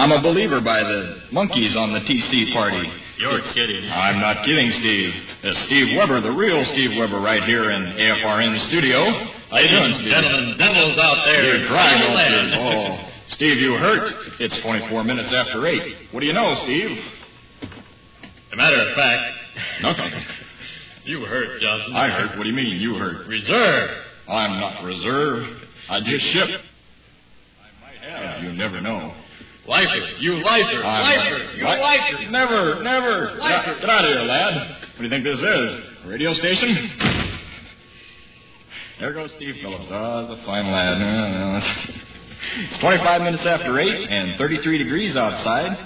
I'm a believer by the monkeys on the TC party. You're kidding. I'm not kidding, Steve. It's Steve Weber, the real Steve Weber, right here in AFRN studio. How you doing, Steve? Gentlemen, devils out there. You're dry, oh, Steve, you hurt? It's 24 minutes after 8. What do you know, Steve? As a matter of fact... Nothing. You hurt, Johnson. I hurt? What do you mean, you hurt? Reserve. I'm not reserve. I just shipped. I might have. You never know. Lifer. You lifer. Lifer. You lifer. Never. Get out of here, lad. What do you think this is? A radio station? There goes Steve Phillips. Oh, the fine lad. It's 25 minutes after 8 and 33 degrees outside.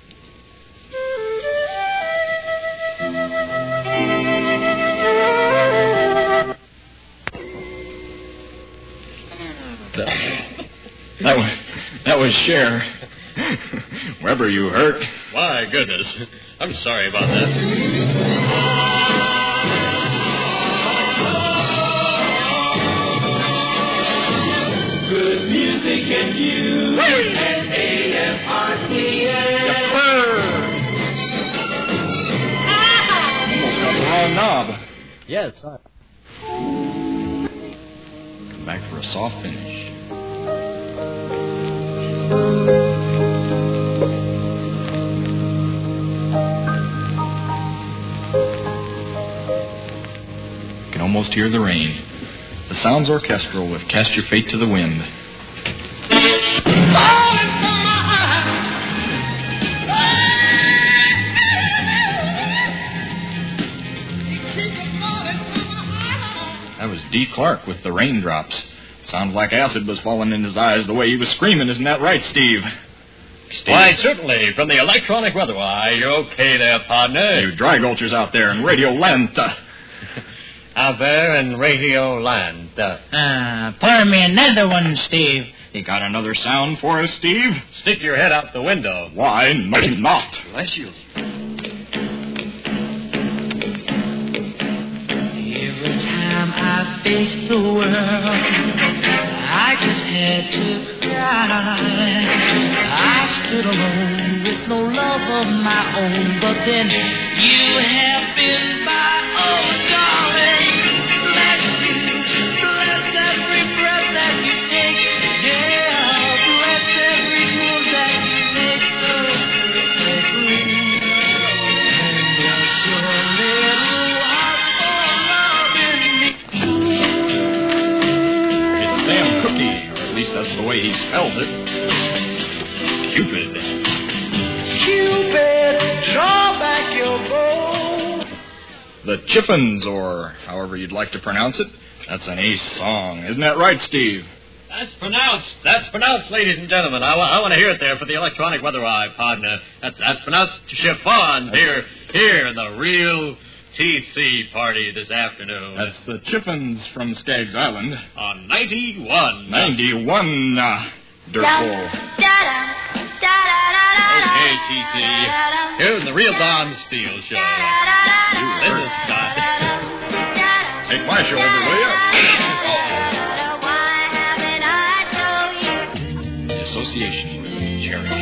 That was Cher. Weber, you hurt? My goodness. I'm sorry about that. Good music and you and AFRN. Yes, sir. Almost got the wrong knob. Yes, sir. Come back for a soft finish. You can almost hear the rain. The sound's orchestral with Cast Your Fate to the Wind. That was D. Clark with the Raindrops. Sounds like acid was falling in his eyes the way he was screaming. Isn't that right, Steve? Why, certainly. From the electronic weather. Why, you're okay there, partner. You dry gulchers out there in Radio Land. Out there in Radio Land. Pour me another one, Steve. You got another sound for us, Steve? Stick your head out the window. Why not? Bless you. Every time I face the world, I just had to cry. I stood alone with no love of my own, but then you have been by, oh darling. Bless you, bless every breath that you take, yeah, bless every move that you make, every, and bless your little heart for loving me. It's Sam Cookie, or at least that's the way he spells it. Cupid. Cupid, draw back your bow. The Chiffins, or however you'd like to pronounce it. That's an ace song. Isn't that right, Steve? That's pronounced, ladies and gentlemen. I want to hear it there for the electronic weather eye, partner. That's pronounced chiffon here in the real TC party this afternoon. That's the Chiffins from Skaggs Island. On 91. 91, Dirtful. Okay, TC. Here's the real Don Steele show. This is Scott. Take my show over, will you? The association with Cherish.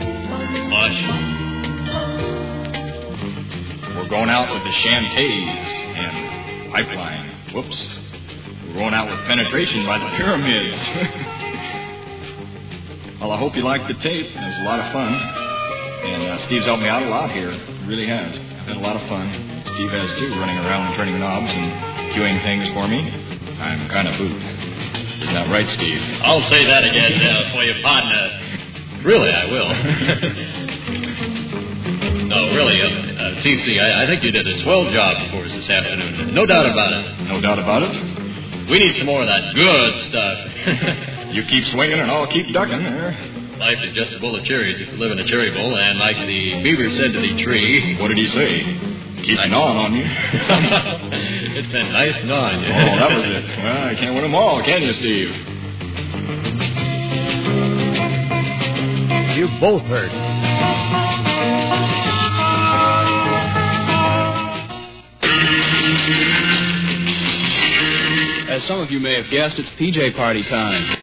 We're going out with the Chantays and Pipeline. Whoops. We're going out with Penetration by the Pyramids. Well, I hope you liked the tape. It was a lot of fun. And Steve's helped me out a lot here. He really has. I've had a lot of fun. Steve has, too, running around and turning knobs and queuing things for me. I'm kind of boot. Isn't that right, Steve? I'll say that again for you, partner. Really, I will. No, really, TC, I think you did a swell job for us this afternoon. No doubt about it. No doubt about it. We need some more of that good stuff. You keep swinging and I'll keep ducking there. Life is just a bowl of cherries if you live in a cherry bowl, and like the beaver said to the tree... What did he say? Keep gnawing on you. It's been nice gnawing you. Oh, that was it. Well, I can't win them all, can you, Steve? You both heard. As some of you may have guessed, it's PJ party time.